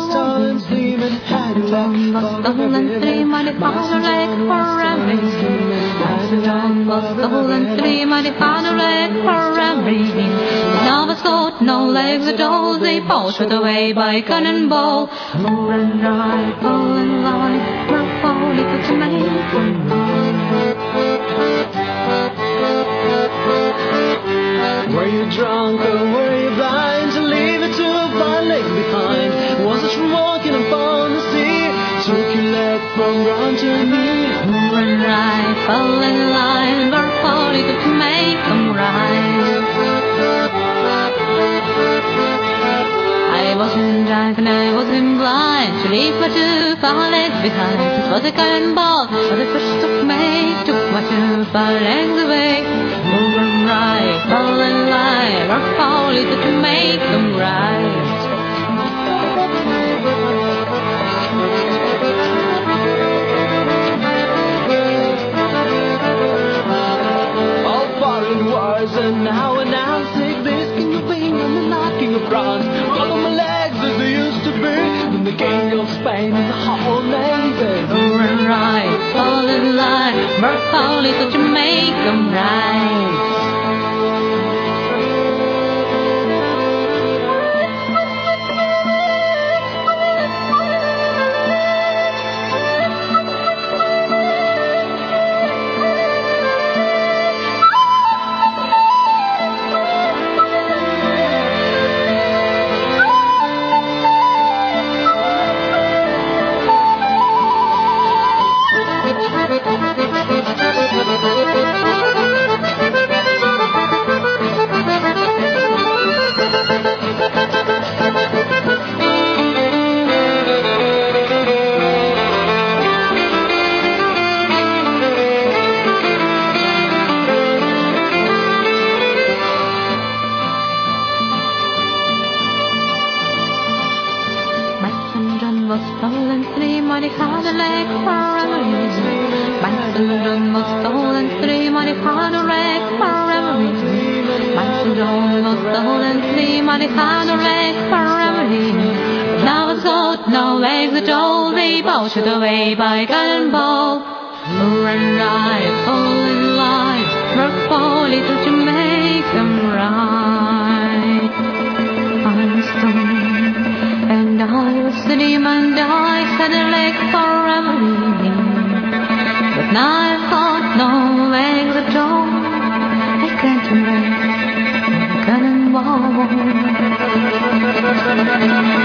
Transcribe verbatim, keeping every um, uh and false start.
stolen three men had a leg was stolen three mighty father leg for everything. John was stolen three mighty father leg for everything. Now was got no legs at all. They poached away by cannonball. Move and ride, fall and lie, work for little to make them ride. Were you drunk or were you blind to leave it to five legs behind? Was it from walking upon the sea? Took your leg from ground to knee. Move and ride, fall and lie, work for little to make them ride. I wasn't drunk and I wasn't blind to leave my two far legs behind. It was a cannonball, but the first took me, took my two far legs away. Move and ride, fall and lie, rock for little to make them right. All foreign wars and now and now take this king of England and not king of France. Roll on my legs as they used to be. Then the king of Spain is a whole navy. Move and ride, fall and lie, rock for little to make them right. Was stolen three mighty hard leg for every reason. Benson John was stolen three mighty hard leg for every reason. Benson John was stolen three mighty hard leg for every reason. But now it's got no legs at all. They poached away by cannonball. Move and ride, fall and lie, work for little to make them right. I'm stoned. And I was the demon, I had a leg for everything. But now I've got no legs at all. I can't embrace the cannonball.